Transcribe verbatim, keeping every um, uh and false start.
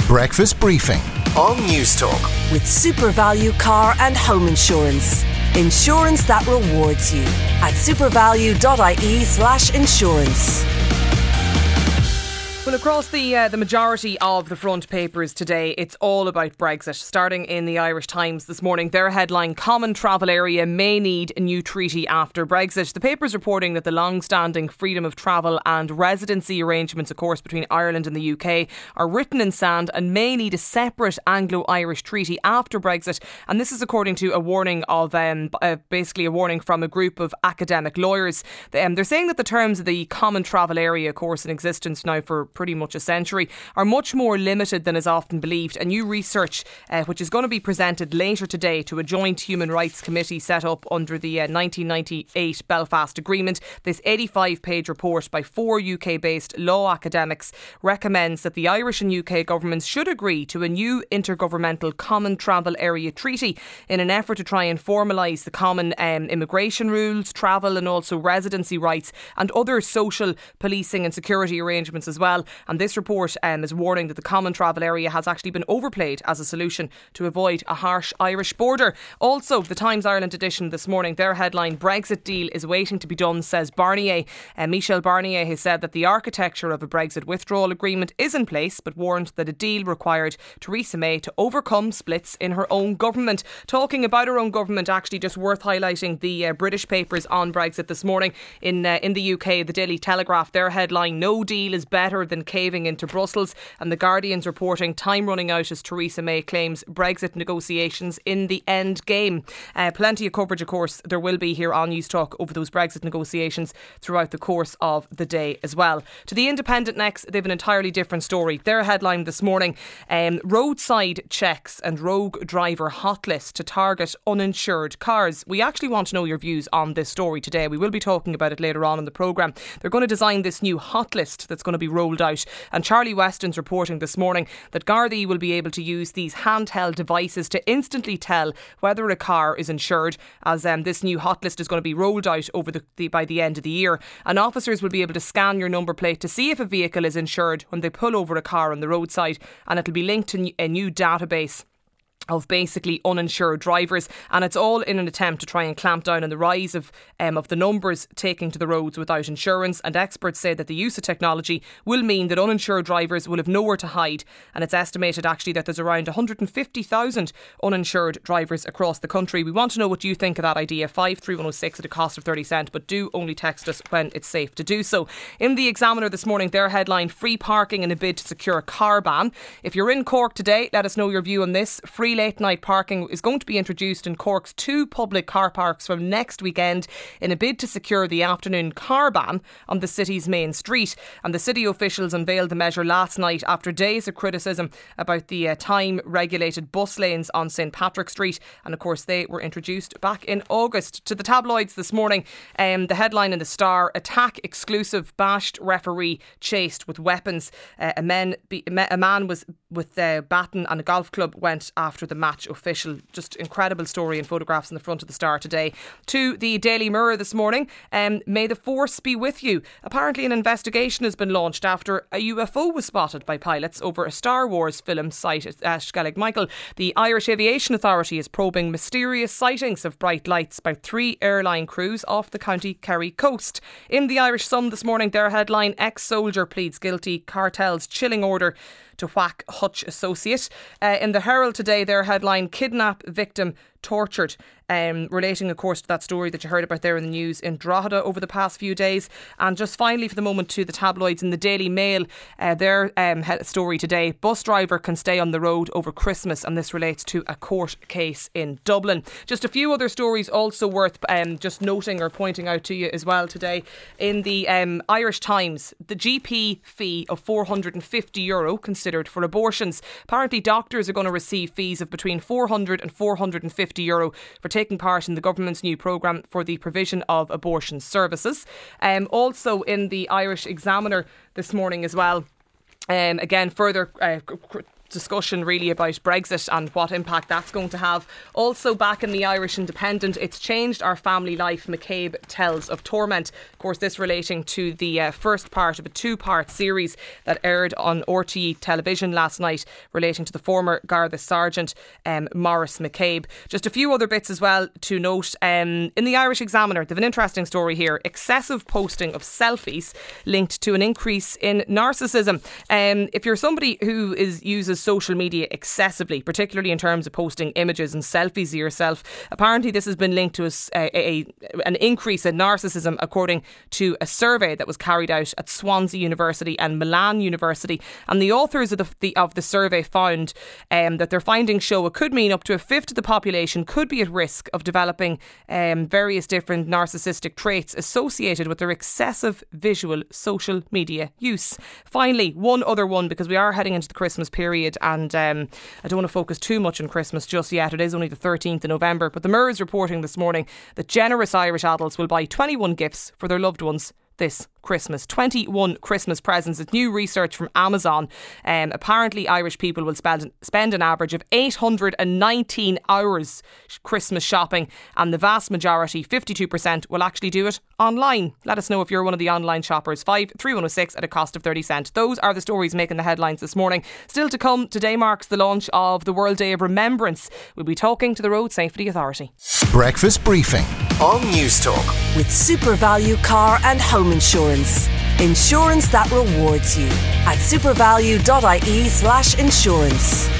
breakfast briefing on Newstalk. With SuperValue car and home insurance. Insurance that rewards you at supervalue.ie slash insurance. Well, across the uh, the majority of the front papers today, it's all about Brexit. Starting in the Irish Times this morning, their headline, Common Travel Area may need a new treaty after Brexit. The paper's reporting that the long-standing freedom of travel and residency arrangements, of course, between Ireland and the U K are written in sand and may need a separate Anglo-Irish treaty after Brexit. And this is according to a warning of, um, uh, basically a warning from a group of academic lawyers. Um, they're saying that the terms of the Common Travel Area, of course, in existence now for pretty much a century, are much more limited than is often believed. And new research, uh, which is going to be presented later today to a joint human rights committee set up under the uh, nineteen ninety-eight Belfast Agreement. This eighty-five page report by four U K-based law academics recommends that the Irish and U K governments should agree to a new intergovernmental Common Travel Area Treaty in an effort to try and formalise the common um, immigration rules, travel and also residency rights and other social policing and security arrangements as well. And this report um, is warning that the Common Travel Area has actually been overplayed as a solution to avoid a harsh Irish border. Also, the Times Ireland edition this morning, their headline, Brexit deal is waiting to be done, says Barnier. Uh, Michel Barnier has said that the architecture of a Brexit withdrawal agreement is in place, but warned that a deal required Theresa May to overcome splits in her own government. Talking about her own government, actually just worth highlighting the uh, British papers on Brexit this morning. In, uh, in the U K, the Daily Telegraph, their headline, no deal is better than caving into Brussels, and the Guardian's reporting time running out as Theresa May claims Brexit negotiations in the end game. Uh, plenty of coverage, of course, there will be here on Newstalk over those Brexit negotiations throughout the course of the day as well. To the Independent next, they have an entirely different story. Their headline this morning, um, roadside checks and rogue driver hot list to target uninsured cars. We actually want to know your views on this story today. We will be talking about it later on in the programme. They're going to design this new hot list that's going to be rolled out. And Charlie Weston's reporting this morning that Gardaí will be able to use these handheld devices to instantly tell whether a car is insured, as um, this new hot list is going to be rolled out over the, the by the end of the year. And officers will be able to scan your number plate to see if a vehicle is insured when they pull over a car on the roadside, and it'll be linked to a new database of basically uninsured drivers, and it's all in an attempt to try and clamp down on the rise of um, of the numbers taking to the roads without insurance. And experts say that the use of technology will mean that uninsured drivers will have nowhere to hide, and it's estimated actually that there's around one hundred fifty thousand uninsured drivers across the country. We want to know what you think of that idea. five three one oh six at a cost of thirty cents, but do only text us when it's safe to do so. In the Examiner this morning, their headline, free parking in a bid to secure a car ban. If you're in Cork today, let us know your view on this. Free late night parking is going to be introduced in Cork's two public car parks from next weekend in a bid to secure the afternoon car ban on the city's main street. And the city officials unveiled the measure last night after days of criticism about the uh, time regulated bus lanes on St Patrick Street. And of course they were introduced back in August. To the tabloids this morning, um, the headline in the Star, attack exclusive, bashed referee chased with weapons. Uh, a, men be, a man was with a baton and a golf club went after the match official. Just incredible story and photographs in the front of the Star today. To the Daily Mirror this morning, um, may the force be with you. Apparently an investigation has been launched after a U F O was spotted by pilots over a Star Wars film site at uh, Skellig Michael. The Irish Aviation Authority is probing mysterious sightings of bright lights by three airline crews off the County Kerry coast. In the Irish Sun this morning, their headline, ex-soldier pleads guilty, cartel's chilling order to whack Hutch associate. Uh, in the Herald today, their headline, kidnap victim tortured, um, relating of course to that story that you heard about there in the news in Drogheda over the past few days. And just finally for the moment to the tabloids, in the Daily Mail, uh, their um, story today, bus driver can stay on the road over Christmas, and this relates to a court case in Dublin. Just a few other stories also worth um, just noting or pointing out to you as well today. In the um, Irish Times, the G P fee of four hundred fifty euro considered for abortions. Apparently doctors are going to receive fees of between four hundred and four hundred fifty euro for taking part in the government's new programme for the provision of abortion services. Um, also in the Irish Examiner this morning as well, Um, again, further uh, discussion really about Brexit and what impact that's going to have. Also back in the Irish Independent, it's changed our family life, McCabe tells of torment. Of course, this relating to the uh, first part of a two-part series that aired on R T E television last night relating to the former Garda Sergeant um, Maurice McCabe. Just a few other bits as well to note. Um, in the Irish Examiner, they have an interesting story here. Excessive posting of selfies linked to an increase in narcissism. Um, if you're somebody who is uses social media excessively, particularly in terms of posting images and selfies of yourself, apparently this has been linked to a, a, a, an increase in narcissism, according to a survey that was carried out at Swansea University and Milan University. And the authors of the, the, of the survey found um, that their findings show it could mean up to a fifth of the population could be at risk of developing um, various different narcissistic traits associated with their excessive visual social media use. Finally, one other one, because we are heading into the Christmas period, and um, I don't want to focus too much on Christmas just yet. It is only the thirteenth of November, but the Mirror is reporting this morning that generous Irish adults will buy twenty-one gifts for their loved ones this Christmas. twenty-one Christmas presents. It's new research from Amazon. Um, apparently Irish people will spend, spend an average of eight hundred nineteen hours Christmas shopping, and the vast majority, fifty-two percent, will actually do it online. Let us know if you're one of the online shoppers. five three one oh six at a cost of thirty cents. Those are the stories making the headlines this morning. Still to come, today marks the launch of the World Day of Remembrance. We'll be talking to the Road Safety Authority. Breakfast briefing on News Talk with SuperValue Car and Home Insurance. Insurance that rewards you at supervalue.ie slash insurance.